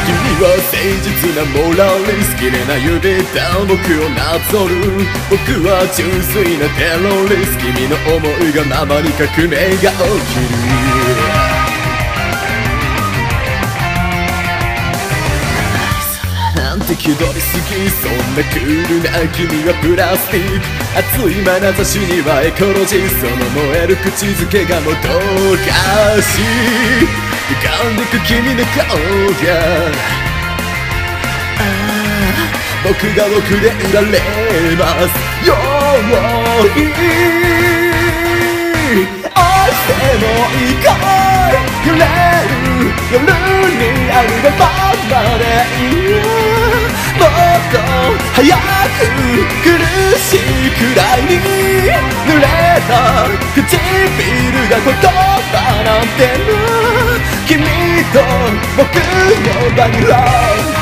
君は誠実なモラリス綺麗な指で僕をなぞる僕は純粋なテロリス君の想いがままに革命が起きるなんて気取りすぎそんなクールな君はプラスティック熱い眼差しにはエコロジーその燃える口づけがもどかしい浮かんでく君の顔が僕が僕でいられますよーい愛してもいいかい揺れる夜にあるがままでいいよもっと早く苦しいくらいに濡れた唇が言葉なんての君と僕のバニラ